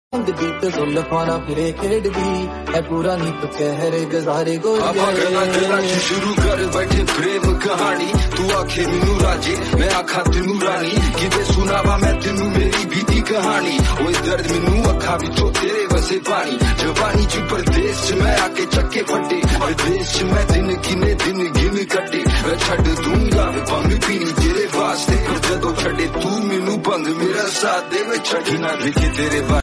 बीत जुल्फाना फिरे खेड़गी है पूरा नी तो चेहरे गुजारे गोरिए शुरू कर बैठे प्रेम कहानी तू आखे मैनू राजे मैं आखा तेनू रानी किते सुनावा मैं तेनू मेरी बीती कहानी ओए दर्द मैनू अखा विचों तेरे वसे पानी जवानी च परदेस च मैं आके चक्के फटे विदेश च मैं दिन गिन कटे छड़ दूंगा भंग पीनी तेरे वास्ते जदों छड़े तू मैनू भंग मेरा साथ दे छड़ी ना लिखे तेरे